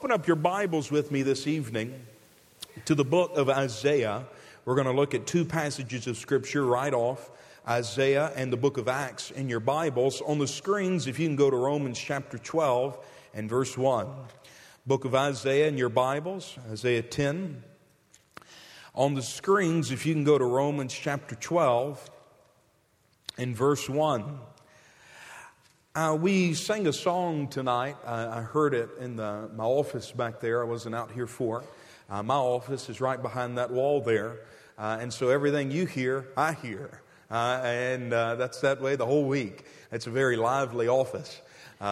Open up your Bibles with me this evening to the book of Isaiah. We're going to look at two passages of Scripture right off, Isaiah and the book of Acts in your Bibles. On the screens, if you can go to Romans chapter 12 and verse 1. Book of Isaiah in your Bibles, Isaiah 10. On the screens, if you can go to Romans chapter 12 and verse 1. We sang a song tonight. I heard it in my office back there. I wasn't out here for it. My office is right behind that wall there. And so everything you hear, I hear. And that's that way the whole week. It's a very lively office.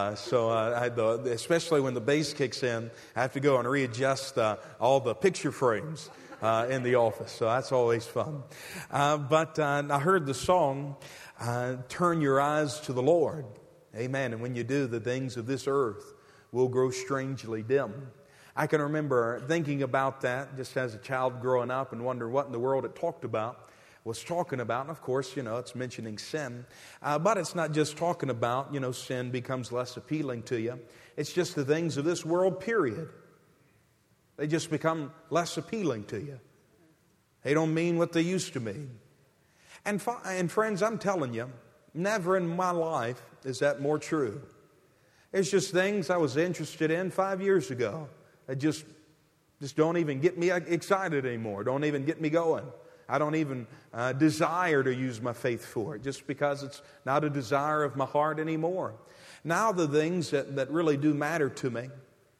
Especially when the bass kicks in, I have to go and readjust all the picture frames in the office. So that's always fun. But I heard the song, Turn Your Eyes to the Lord. Amen. And when you do, the things of this earth will grow strangely dim. I can remember thinking about that just as a child growing up and wondering what in the world it was talking about. And of course, it's mentioning sin. But it's not just talking about, sin becomes less appealing to you. It's just the things of this world, period. They just become less appealing to you. They don't mean what they used to mean. And friends, I'm telling you, never in my life is that more true. There's just things I was interested in 5 years ago that just don't even get me excited anymore, don't even get me going. I don't even desire to use my faith for it just because it's not a desire of my heart anymore. Now the things that really do matter to me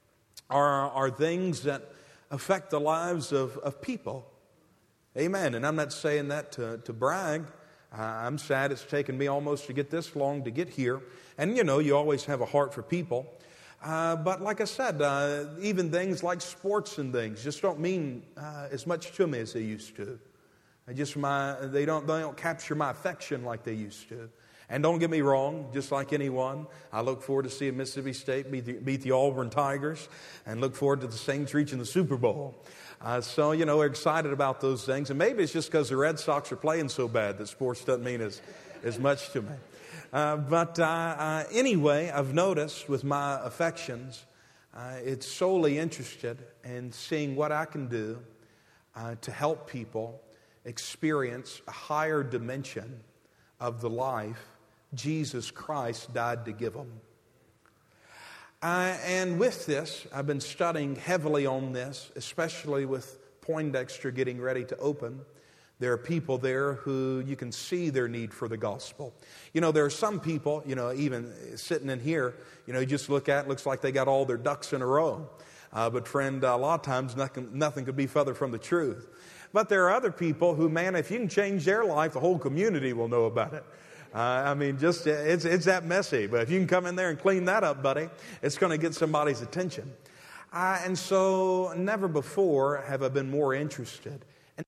are things that affect the lives of people. Amen. And I'm not saying that to brag. I'm sad it's taken me almost to get this long to get here. And you always have a heart for people. But like I said, even things like sports and things just don't mean as much to me as they used to. They don't capture my affection like they used to. And don't get me wrong, just like anyone, I look forward to seeing Mississippi State beat the Auburn Tigers and look forward to the Saints reaching the Super Bowl. We're excited about those things. And maybe it's just because the Red Sox are playing so bad that sports doesn't mean as much to me. Anyway, I've noticed with my affections, it's solely interested in seeing what I can do to help people experience a higher dimension of the life Jesus Christ died to give them. And with this, I've been studying heavily on this, especially with Poindexter getting ready to open. There are people there who you can see their need for the gospel. There are some people, even sitting in here, you just look at it, looks like they got all their ducks in a row. But friend, a lot of times nothing could be further from the truth. But there are other people who, man, if you can change their life, the whole community will know about it. It's that messy. But if you can come in there and clean that up, buddy, it's going to get somebody's attention. And so never before have I been more interested in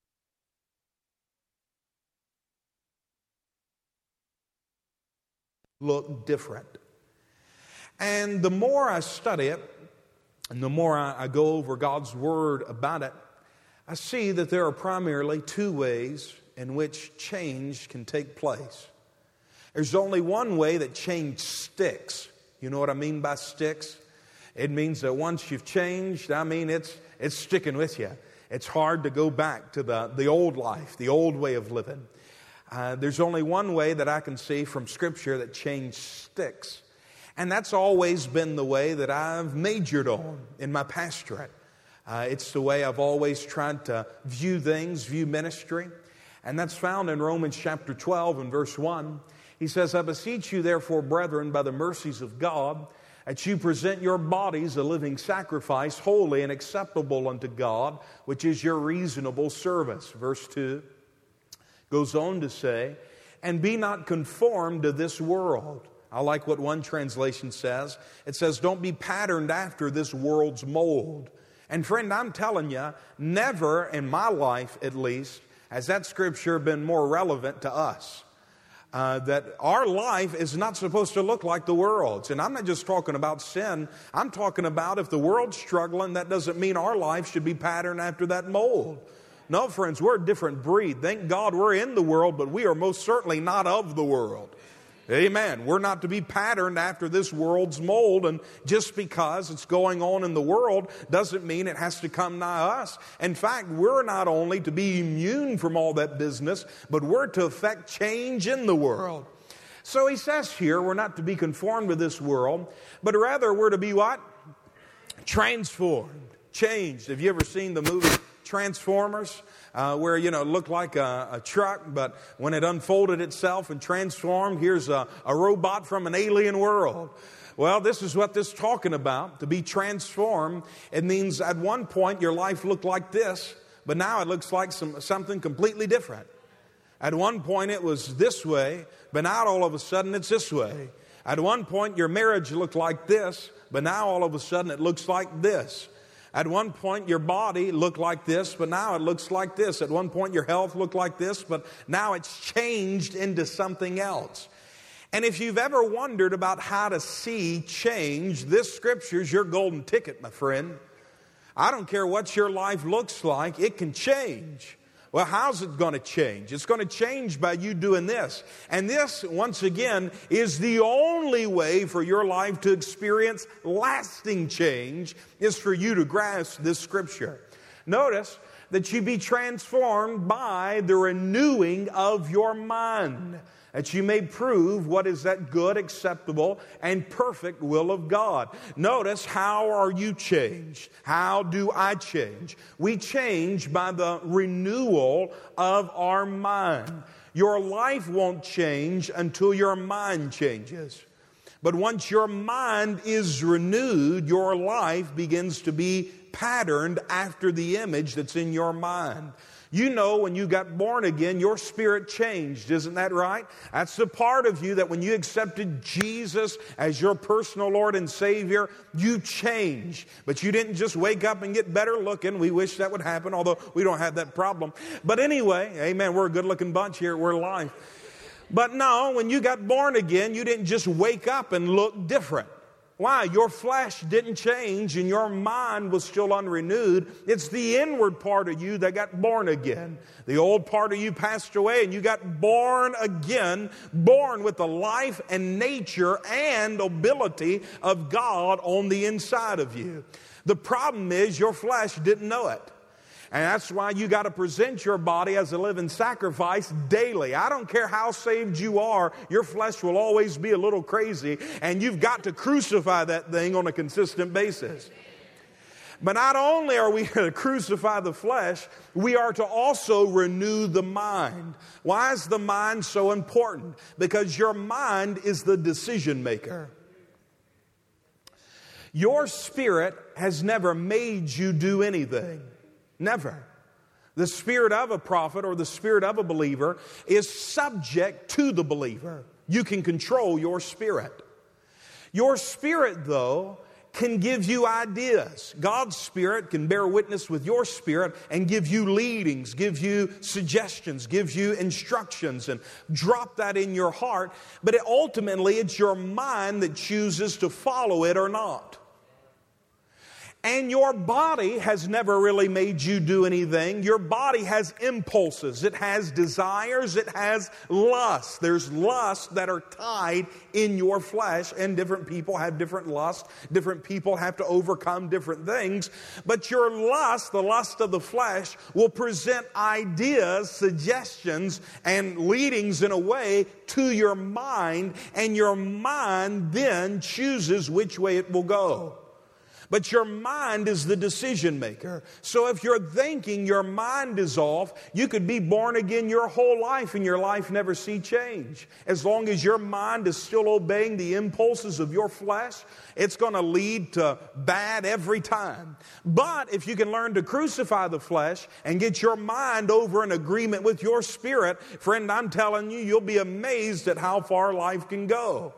look different. And the more I study it, and the more I go over God's Word about it, I see that there are primarily two ways in which change can take place. There's only one way that change sticks. You know what I mean by sticks? It means that once you've changed, it's sticking with you. It's hard to go back to the old life, the old way of living. There's only one way that I can see from Scripture that change sticks. And that's always been the way that I've majored on in my pastorate. It's the way I've always tried to view things, view ministry. And that's found in Romans chapter 12 and verse 1. He says, I beseech you therefore, brethren, by the mercies of God, that you present your bodies a living sacrifice, holy and acceptable unto God, which is your reasonable service. Verse 2 goes on to say, and be not conformed to this world. I like what one translation says. It says, don't be patterned after this world's mold. And friend, I'm telling you, never in my life at least has that scripture been more relevant to us. That our life is not supposed to look like the world's. And I'm not just talking about sin. I'm talking about if the world's struggling, that doesn't mean our life should be patterned after that mold. No, friends, we're a different breed. Thank God we're in the world, but we are most certainly not of the world. Amen. We're not to be patterned after this world's mold, and just because it's going on in the world doesn't mean it has to come nigh us. In fact, we're not only to be immune from all that business, but we're to affect change in the world. So he says here, we're not to be conformed to this world, but rather we're to be what? Transformed, changed. Have you ever seen the movie Transformers? Where, it looked like a truck, but when it unfolded itself and transformed, here's a robot from an alien world. Well, this is what this is talking about. To be transformed, it means at one point your life looked like this, but now it looks like something completely different. At one point it was this way, but now all of a sudden it's this way. At one point your marriage looked like this, but now all of a sudden it looks like this. At one point, your body looked like this, but now it looks like this. At one point, your health looked like this, but now it's changed into something else. And if you've ever wondered about how to see change, this scripture is your golden ticket, my friend. I don't care what your life looks like, it can change. Well, how's it going to change? It's going to change by you doing this. And this, once again, is the only way for your life to experience lasting change, is for you to grasp this scripture. Notice that you be transformed by the renewing of your mind, that you may prove what is that good, acceptable, and perfect will of God. Notice, how are you changed? How do I change? We change by the renewal of our mind. Your life won't change until your mind changes. But once your mind is renewed, your life begins to be patterned after the image that's in your mind. You know, when you got born again, your spirit changed. Isn't that right? That's the part of you that when you accepted Jesus as your personal Lord and Savior, you changed. But you didn't just wake up and get better looking. We wish that would happen, although we don't have that problem. But anyway, amen, we're a good looking bunch here at Word of Life. But no, when you got born again, you didn't just wake up and look different. Why? Your flesh didn't change and your mind was still unrenewed. It's the inward part of you that got born again. The old part of you passed away and you got born again, born with the life and nature and ability of God on the inside of you. The problem is your flesh didn't know it. And that's why you got to present your body as a living sacrifice daily. I don't care how saved you are, your flesh will always be a little crazy, and you've got to crucify that thing on a consistent basis. But not only are we to crucify the flesh, we are to also renew the mind. Why is the mind so important? Because your mind is the decision maker. Your spirit has never made you do anything. Never. The spirit of a prophet or the spirit of a believer is subject to the believer. You can control your spirit. Your spirit, though, can give you ideas. God's spirit can bear witness with your spirit and give you leadings, give you suggestions, give you instructions, and drop that in your heart. But ultimately, it's your mind that chooses to follow it or not. And your body has never really made you do anything. Your body has impulses. It has desires. It has lusts. There's lusts that are tied in your flesh, and different people have different lusts. Different people have to overcome different things. But your lust, the lust of the flesh, will present ideas, suggestions, and leadings in a way to your mind, and your mind then chooses which way it will go. But your mind is the decision maker. So if you're thinking your mind is off, you could be born again your whole life and your life never see change. As long as your mind is still obeying the impulses of your flesh, it's going to lead to bad every time. But if you can learn to crucify the flesh and get your mind over in agreement with your spirit, friend, I'm telling you, you'll be amazed at how far life can go.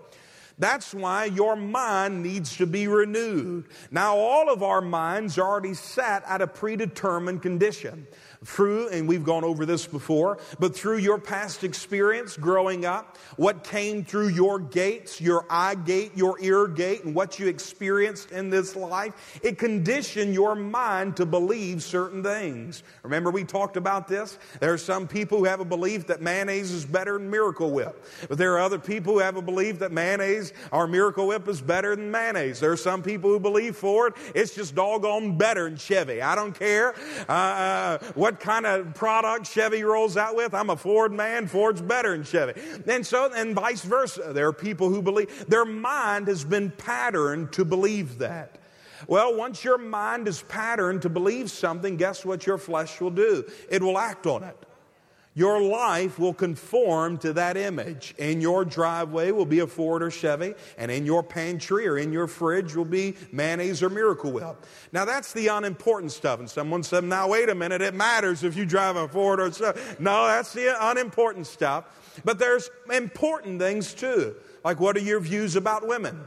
That's why your mind needs to be renewed. Now, all of our minds are already set at a predetermined condition. Through, and we've gone over this before, but through your past experience growing up, what came through your gates, your eye gate, your ear gate, and what you experienced in this life, it conditioned your mind to believe certain things. Remember we talked about this? There are some people who have a belief that mayonnaise is better than Miracle Whip. But there are other people who have a belief that mayonnaise or Miracle Whip is better than mayonnaise. There are some people who believe Ford, it's just doggone better than Chevy. I don't care what kind of product Chevy rolls out with. I'm a Ford man. Ford's better than Chevy. And vice versa. There are people who believe, their mind has been patterned to believe that. Well, once your mind is patterned to believe something, guess what your flesh will do? It will act on it. Your life will conform to that image. In your driveway will be a Ford or Chevy, and in your pantry or in your fridge will be mayonnaise or Miracle Whip. Now, that's the unimportant stuff. And someone said, now, wait a minute, it matters if you drive a Ford or Chevy. No, that's the unimportant stuff. But there's important things, too. Like, what are your views about women?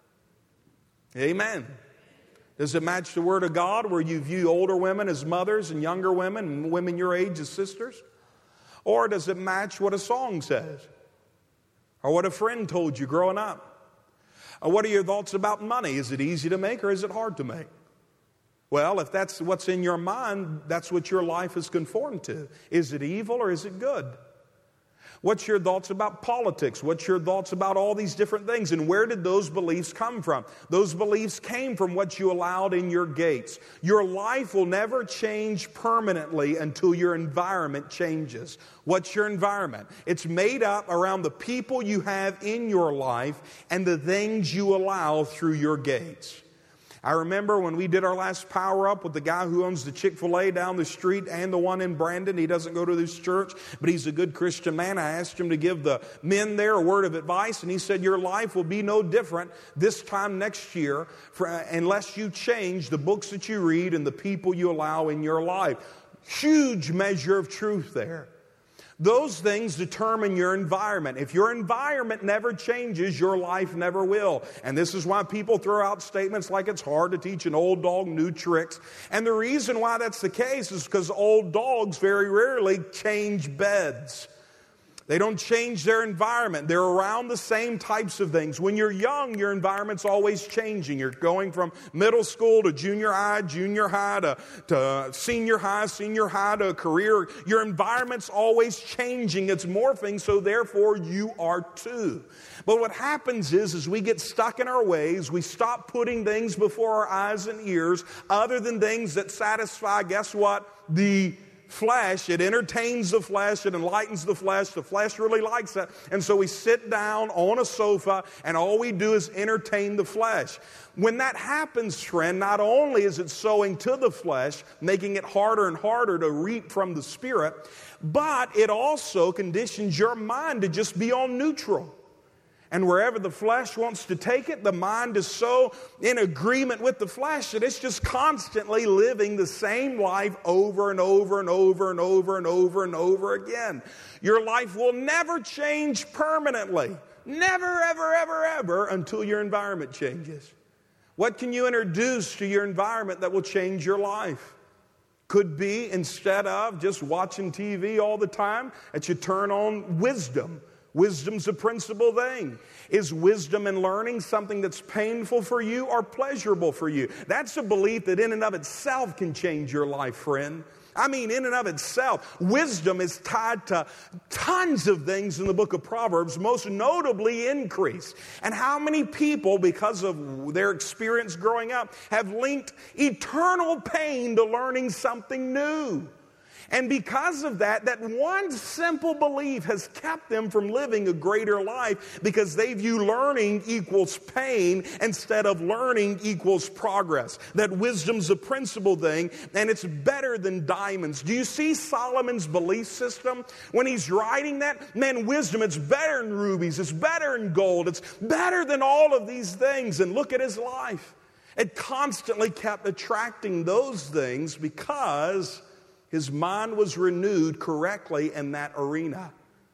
Amen. Does it match the Word of God where you view older women as mothers and younger women and women your age as sisters? Or does it match what a song says? Or what a friend told you growing up? Or what are your thoughts about money? Is it easy to make or is it hard to make? Well, if that's what's in your mind, that's what your life is conformed to. Is it evil or is it good? What's your thoughts about politics? What's your thoughts about all these different things? And where did those beliefs come from? Those beliefs came from what you allowed in your gates. Your life will never change permanently until your environment changes. What's your environment? It's made up around the people you have in your life and the things you allow through your gates. I remember when we did our last Power Up with the guy who owns the Chick-fil-A down the street and the one in Brandon. He doesn't go to this church, but he's a good Christian man. I asked him to give the men there a word of advice, and he said, your life will be no different this time next year unless you change the books that you read and the people you allow in your life. Huge measure of truth there. Those things determine your environment. If your environment never changes, your life never will. And this is why people throw out statements like it's hard to teach an old dog new tricks. And the reason why that's the case is because old dogs very rarely change beds. They don't change their environment. They're around the same types of things. When you're young, your environment's always changing. You're going from middle school to junior high to senior high to a career. Your environment's always changing. It's morphing, so therefore you are too. But what happens is we get stuck in our ways. We stop putting things before our eyes and ears other than things that satisfy, guess what? The flesh. It entertains the flesh. It enlightens the flesh. The flesh really likes that. And so we sit down on a sofa and all we do is entertain the flesh. When that happens, friend, not only is it sowing to the flesh, making it harder and harder to reap from the Spirit, but it also conditions your mind to just be on neutral. And wherever the flesh wants to take it, the mind is so in agreement with the flesh that it's just constantly living the same life over and over and over and over and over and over again. Your life will never change permanently. Never, ever, ever, ever until your environment changes. What can you introduce to your environment that will change your life? Could be, instead of just watching TV all the time, that you turn on wisdom. Wisdom's a principal thing. Is wisdom and learning something that's painful for you or pleasurable for you? That's a belief that in and of itself can change your life, friend. I mean, in and of itself. Wisdom is tied to tons of things in the book of Proverbs, most notably increase. And how many people, because of their experience growing up, have linked eternal pain to learning something new? And because of that, that one simple belief has kept them from living a greater life because they view learning equals pain instead of learning equals progress. That wisdom's a principal thing and it's better than diamonds. Do you see Solomon's belief system? When he's writing that, man, wisdom, it's better than rubies, it's better than gold, it's better than all of these things. And look at his life. It constantly kept attracting those things because his mind was renewed correctly in that arena.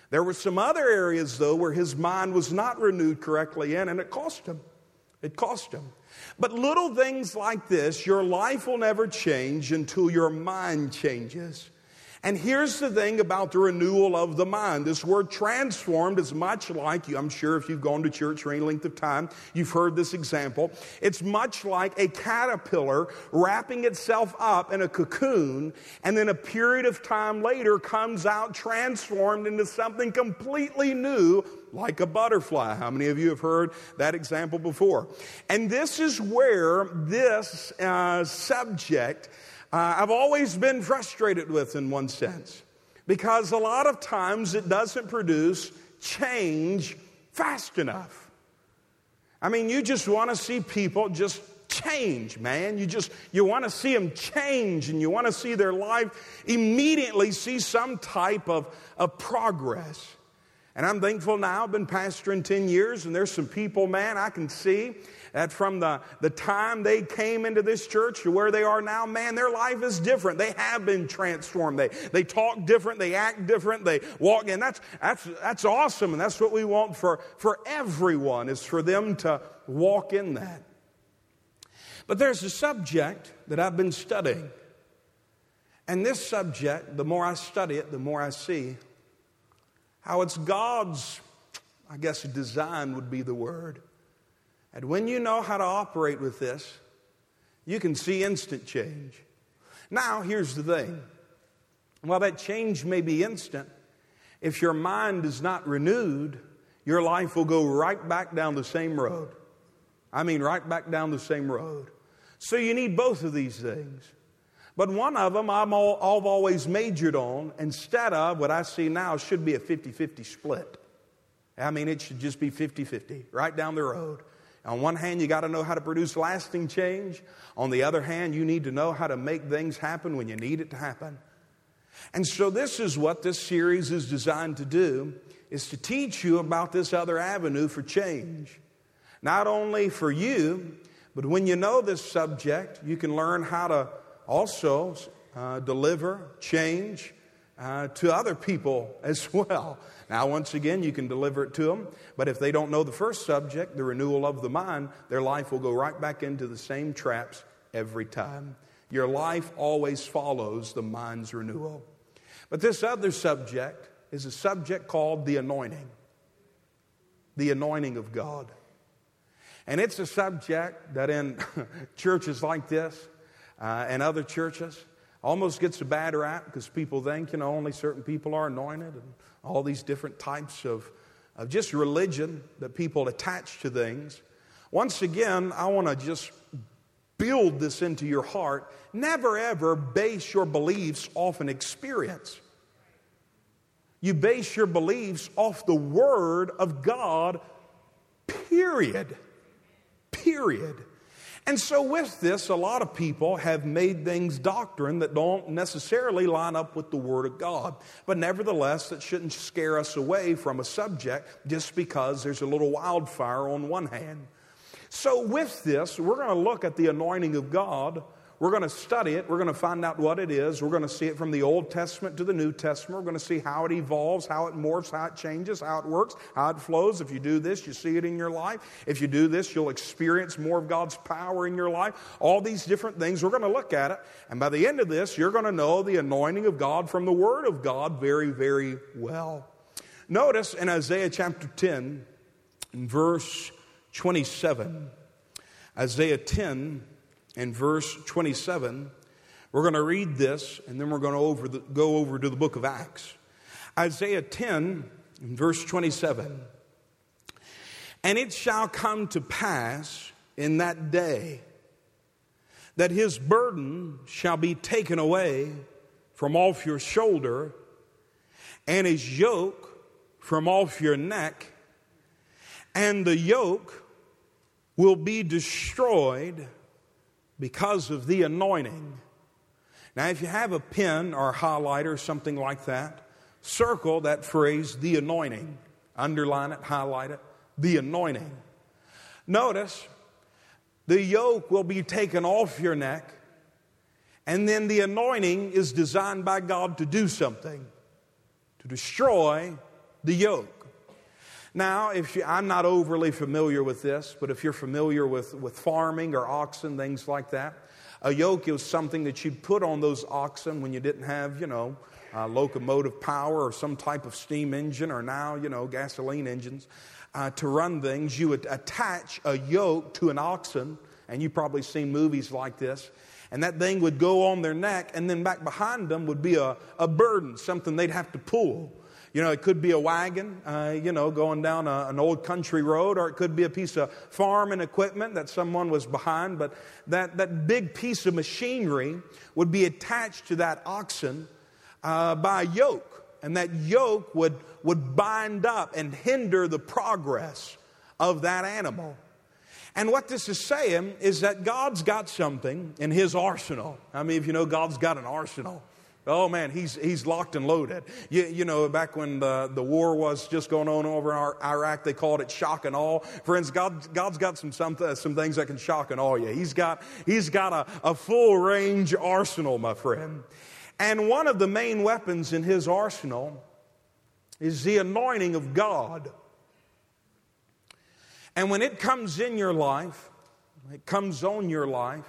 There were some other areas, though, where his mind was not renewed correctly in, and it cost him. It cost him. But little things like this, your life will never change until your mind changes. And here's the thing about the renewal of the mind. This word transformed is much like, I'm sure if you've gone to church for any length of time, you've heard this example. It's much like a caterpillar wrapping itself up in a cocoon, and then a period of time later comes out transformed into something completely new, like a butterfly. How many of you have heard that example before? And this is where this subject I've always been frustrated with in one sense, because a lot of times it doesn't produce change fast enough. I mean, you just want to see people just change, man. You want to see them change, and you want to see their life immediately see some type of progress. And I'm thankful now, I've been pastoring 10 years, and there's some people, man, I can see that from the time they came into this church to where they are now, man, their life is different. They have been transformed. They talk different, they act different, they walk, and that's awesome, and that's what we want for everyone, is for them to walk in that. But there's a subject that I've been studying, and this subject, the more I study it, the more I see how it's God's, I guess design would be the word. And when you know how to operate with this, you can see instant change. Now, here's the thing. While that change may be instant, if your mind is not renewed, your life will go right back down the same road. I mean, right back down the same road. So you need both of these things. But one of them I've always majored on, instead of what I see now should be a 50-50 split. I mean, it should just be 50-50, right down the road. On one hand, you got to know how to produce lasting change. On the other hand, you need to know how to make things happen when you need it to happen. And so this is what this series is designed to do, is to teach you about this other avenue for change. Not only for you, but when you know this subject, you can learn how to also deliver change to other people as well. Now, once again, you can deliver it to them, but if they don't know the first subject, the renewal of the mind, their life will go right back into the same traps every time. Your life always follows the mind's renewal. But this other subject is a subject called the anointing. The anointing of God. And it's a subject that in churches like this and other churches almost gets a bad rap, because people think, only certain people are anointed, and all these different types of just religion that people attach to things. Once again, I want to just build this into your heart. Never ever base your beliefs off an experience. You base your beliefs off the Word of God, period. Period. And so with this, a lot of people have made things doctrine that don't necessarily line up with the Word of God. But nevertheless, that shouldn't scare us away from a subject just because there's a little wildfire on one hand. So with this, we're going to look at the anointing of God. We're going to study it. We're going to find out what it is. We're going to see it from the Old Testament to the New Testament. We're going to see how it evolves, how it morphs, how it changes, how it works, how it flows. If you do this, you see it in your life. If you do this, you'll experience more of God's power in your life. All these different things, we're going to look at it. And by the end of this, you're going to know the anointing of God from the Word of God very, very well. Notice in Isaiah chapter 10, in verse 27, Isaiah 10, in verse 27, we're going to read this, and then we're going to go over to the book of Acts. Isaiah 10, in verse 27. And it shall come to pass in that day that his burden shall be taken away from off your shoulder, and his yoke from off your neck, and the yoke will be destroyed because of the anointing. Now, if you have a pen or a highlighter or something like that, circle that phrase, the anointing. Underline it, highlight it, the anointing. Notice, the yoke will be taken off your neck, and then the anointing is designed by God to do something, to destroy the yoke. Now, I'm not overly familiar with this, but if you're familiar with farming or oxen, things like that, a yoke is something that you'd put on those oxen when you didn't have, locomotive power or some type of steam engine, or now, gasoline engines. To run things, you would attach a yoke to an oxen, and you've probably seen movies like this, and that thing would go on their neck, and then back behind them would be a burden, something they'd have to pull. It could be a wagon, going down an old country road, or it could be a piece of farming equipment that someone was behind, but that big piece of machinery would be attached to that oxen by a yoke, and that yoke would bind up and hinder the progress of that animal. And what this is saying is that God's got something in His arsenal. I mean, if you know God's got an arsenal, oh man, He's locked and loaded. Back when the war was just going on over in Iraq, they called it shock and awe. Friends, God's got some things that can shock and awe you. He's got a full range arsenal, my friend. And one of the main weapons in His arsenal is the anointing of God. And when it comes in your life, it comes on your life,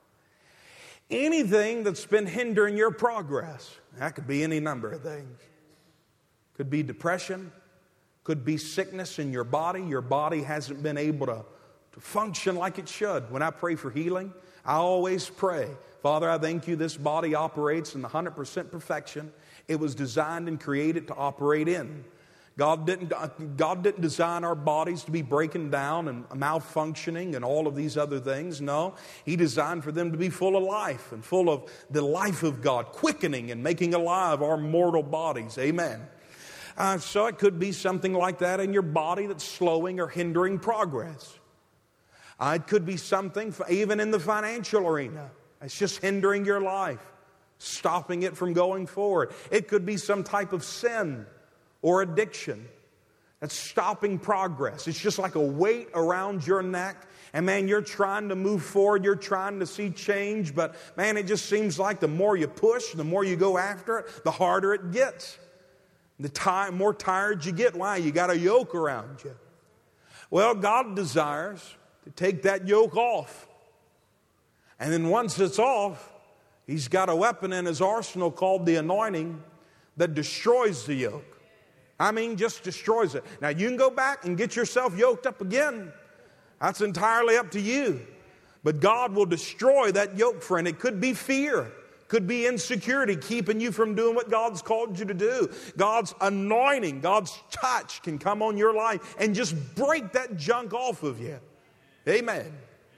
anything that's been hindering your progress, that could be any number of things. Could be depression, could be sickness in your body hasn't been able to function like it should. When I pray for healing, I always pray, Father, I thank you this body operates in the 100% perfection it was designed and created to operate in. God didn't design our bodies to be breaking down and malfunctioning and all of these other things. No, He designed for them to be full of life and full of the life of God, quickening and making alive our mortal bodies. Amen. So it could be something like that in your body that's slowing or hindering progress. It could be something even in the financial arena. It's just hindering your life, stopping it from going forward. It could be some type of sin or addiction that's stopping progress. It's just like a weight around your neck. And man, you're trying to move forward. You're trying to see change. But man, it just seems like the more you push, the more you go after it, the harder it gets. The more tired you get. Why? You got a yoke around you. Well, God desires to take that yoke off. And then once it's off, He's got a weapon in His arsenal called the anointing that destroys the yoke. I mean, just destroys it. Now, you can go back and get yourself yoked up again. That's entirely up to you. But God will destroy that yoke, friend. It could be fear. Could be insecurity keeping you from doing what God's called you to do. God's anointing, God's touch can come on your life and just break that junk off of you. Amen.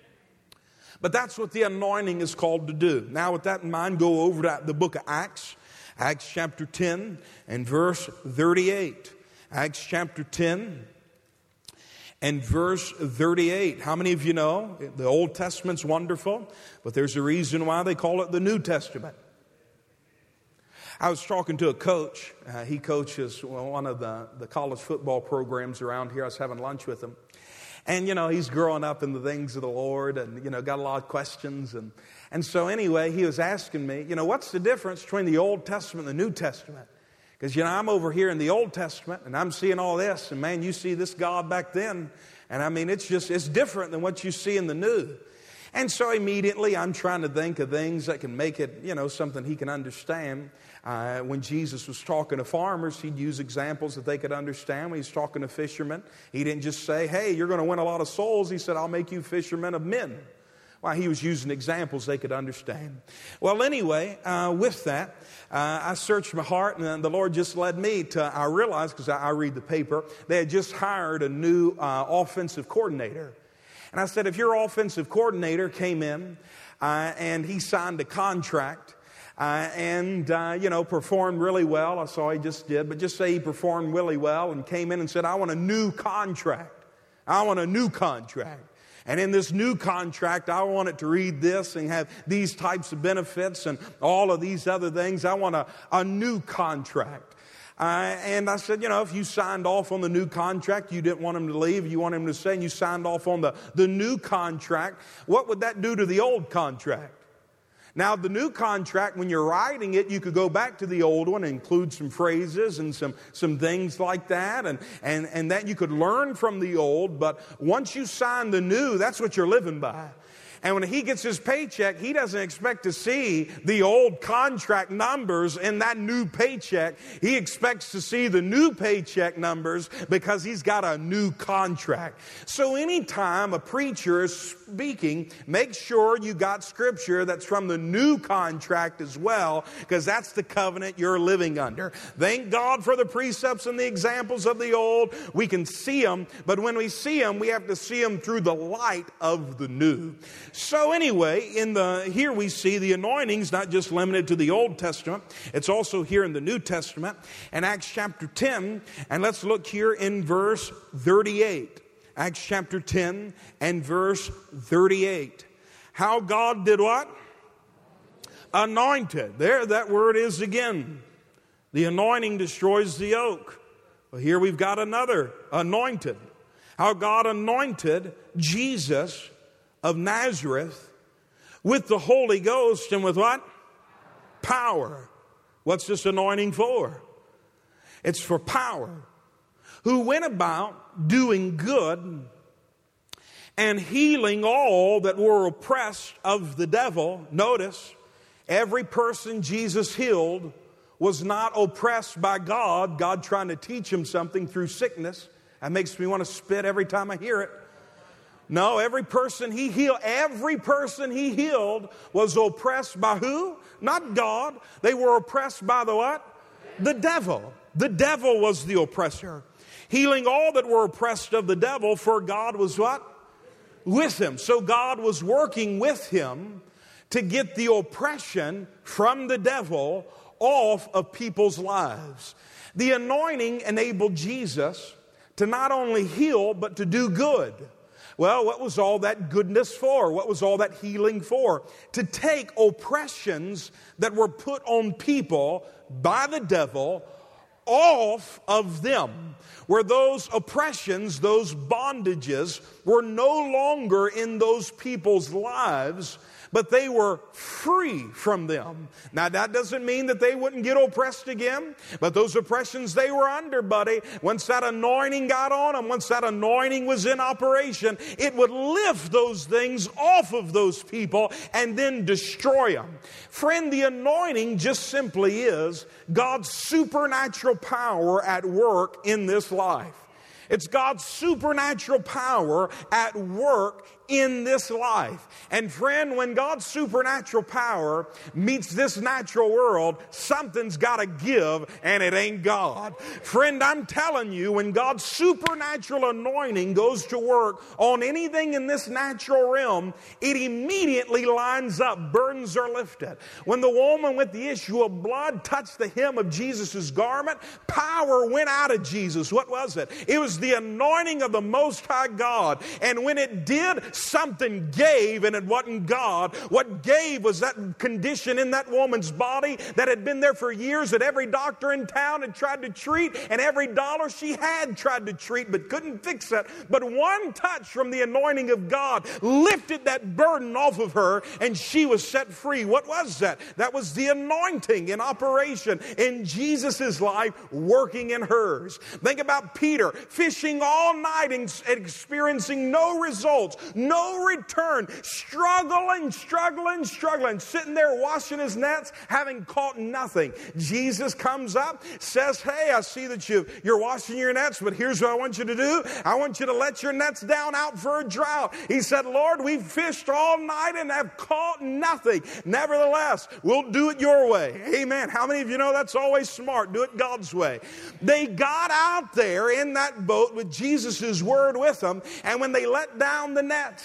But that's what the anointing is called to do. Now, with that in mind, go over to the book of Acts. Acts chapter 10 and verse 38. Acts chapter 10 and verse 38. How many of you know the Old Testament's wonderful, but there's a reason why they call it the New Testament. I was talking to a coach. He coaches one of the college football programs around here. I was having lunch with him. And, he's growing up in the things of the Lord and, got a lot of questions. And so anyway, he was asking me, what's the difference between the Old Testament and the New Testament? Because, I'm over here in the Old Testament and I'm seeing all this. And man, you see this God back then. And I mean, it's different than what you see in the New. And so immediately I'm trying to think of things that can make it, something he can understand. When Jesus was talking to farmers, he'd use examples that they could understand. When he's talking to fishermen, he didn't just say, hey, you're going to win a lot of souls. He said, I'll make you fishermen of men. Well, he was using examples they could understand. Well, anyway, with that, I searched my heart, and the Lord just led me to, I realized, because I read the paper, they had just hired a new offensive coordinator. And I said, if your offensive coordinator came in and he signed a contract, performed really well. I saw he just did, but just say he performed really well and came in and said, I want a new contract. I want a new contract. And in this new contract, I want it to read this and have these types of benefits and all of these other things. I want a new contract. And I said, if you signed off on the new contract, you didn't want him to leave, you want him to stay, and you signed off on the new contract, what would that do to the old contract? Now, the new contract, when you're writing it, you could go back to the old one and include some phrases and some things like that, and that you could learn from the old, but once you sign the new, that's what you're living by. And when he gets his paycheck, he doesn't expect to see the old contract numbers in that new paycheck. He expects to see the new paycheck numbers because he's got a new contract. So anytime a preacher is speaking, make sure you got scripture that's from the new contract as well, because that's the covenant you're living under. Thank God for the precepts and the examples of the old. We can see them, but when we see them, we have to see them through the light of the new. So anyway, here we see the anointing's not just limited to the Old Testament. It's also here in the New Testament. In Acts chapter 10, and let's look here in verse 38. Acts chapter 10 and verse 38. How God did what? Anointed. There, that word is again. The anointing destroys the yoke. Well, here we've got another, anointed. How God anointed Jesus of Nazareth with the Holy Ghost and with what? Power. What's this anointing for? It's for power. Who went about doing good and healing all that were oppressed of the devil. Notice, every person Jesus healed was not oppressed by God trying to teach him something through sickness. That makes me want to spit every time I hear it. No, every person he healed was oppressed by who? Not God. They were oppressed by the what? The devil. The devil was the oppressor. Healing all that were oppressed of the devil, for God was what? With him. So God was working with him to get the oppression from the devil off of people's lives. The anointing enabled Jesus to not only heal, but to do good. Well, what was all that goodness for? What was all that healing for? To take oppressions that were put on people by the devil off of them. Where those oppressions, those bondages were no longer in those people's lives, but they were free from them. Now, that doesn't mean that they wouldn't get oppressed again, but those oppressions they were under, buddy, once that anointing got on them, once that anointing was in operation, it would lift those things off of those people and then destroy them. Friend, the anointing just simply is God's supernatural power at work in this life. It's God's supernatural power at work in this life. And friend, when God's supernatural power meets this natural world, something's got to give, and it ain't God. Friend, I'm telling you, when God's supernatural anointing goes to work on anything in this natural realm, it immediately lines up. Burdens are lifted. When the woman with the issue of blood touched the hem of Jesus' garment, power went out of Jesus. What was it? It was the anointing of the Most High God. And when it did, something gave, and it wasn't God. What gave was that condition in that woman's body that had been there for years, that every doctor in town had tried to treat, and every dollar she had tried to treat, but couldn't fix it. But one touch from the anointing of God lifted that burden off of her, and she was set free. What was that? That was the anointing in operation in Jesus' life, working in hers. Think about Peter fishing all night and experiencing no results, no return, struggling, sitting there washing his nets, having caught nothing. Jesus comes up, says, hey, I see that you're washing your nets, but here's what I want you to do. I want you to let your nets down out for a drought. He said, Lord, we've fished all night and have caught nothing. Nevertheless, we'll do it your way. Amen. How many of you know that's always smart? Do it God's way. They got out there in that boat with Jesus' word with them, and when they let down the nets,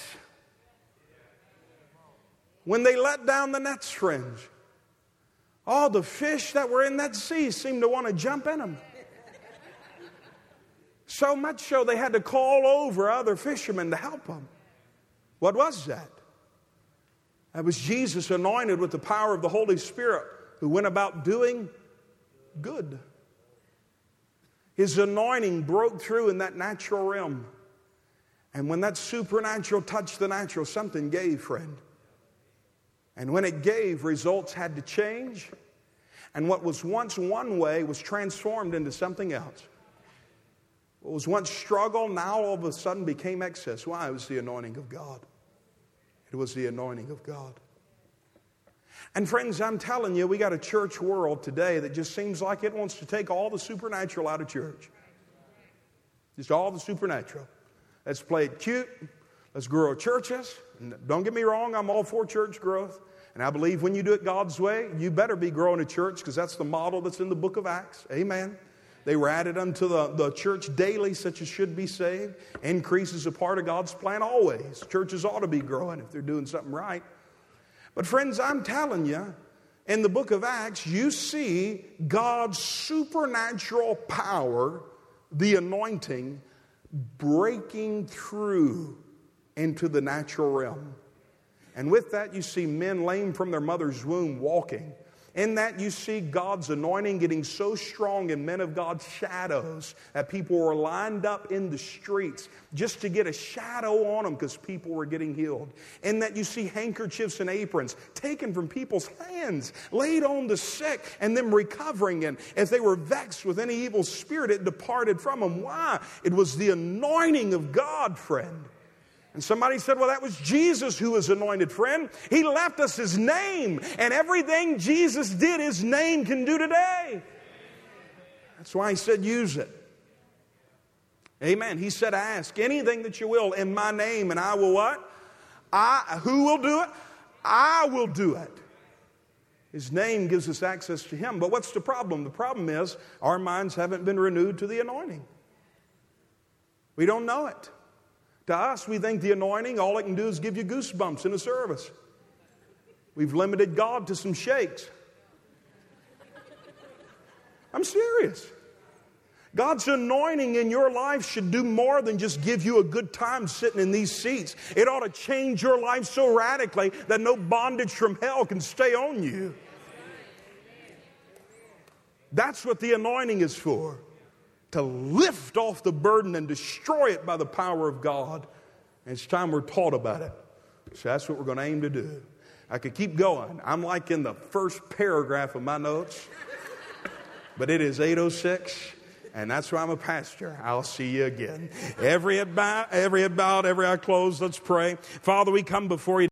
friends, all the fish that were in that sea seemed to want to jump in them. So much so they had to call over other fishermen to help them. What was that? That was Jesus anointed with the power of the Holy Spirit, who went about doing good. His anointing broke through in that natural realm. And when that supernatural touched the natural, something gave, friend. And when it gave, results had to change. And what was once one way was transformed into something else. What was once struggle, now all of a sudden became excess. Why? It was the anointing of God. It was the anointing of God. And friends, I'm telling you, we got a church world today that just seems like it wants to take all the supernatural out of church. Just all the supernatural. Let's play it cute. Let's grow churches. And don't get me wrong, I'm all for church growth. And I believe when you do it God's way, you better be growing a church because that's the model that's in the book of Acts. Amen. They were added unto the church daily, such as should be saved. Increase is a part of God's plan always. Churches ought to be growing if they're doing something right. But friends, I'm telling you, in the book of Acts, you see God's supernatural power, the anointing, breaking through into the natural realm. And with that, you see men lame from their mother's womb walking. In that, you see God's anointing getting so strong in men of God's shadows that people were lined up in the streets just to get a shadow on them because people were getting healed. In that, you see handkerchiefs and aprons taken from people's hands, laid on the sick, and them recovering. And as they were vexed with any evil spirit, it departed from them. Why? It was the anointing of God, friend. And somebody said, well, that was Jesus who was anointed, friend. He left us His name. And everything Jesus did, His name can do today. That's why He said, use it. Amen. He said, ask anything that you will in my name, and I will what? Who will do it? I will do it. His name gives us access to Him. But what's the problem? The problem is our minds haven't been renewed to the anointing. We don't know it. To us, we think the anointing, all it can do is give you goosebumps in a service. We've limited God to some shakes. I'm serious. God's anointing in your life should do more than just give you a good time sitting in these seats. It ought to change your life so radically that no bondage from hell can stay on you. That's what the anointing is for. To lift off the burden and destroy it by the power of God. And it's time we're taught about it. So that's what we're going to aim to do. I could keep going. I'm like in the first paragraph of my notes. But it is 8:06. And that's why I'm a pastor. I'll see you again. Every head bowed, every eye closed. Let's pray. Father, we come before you.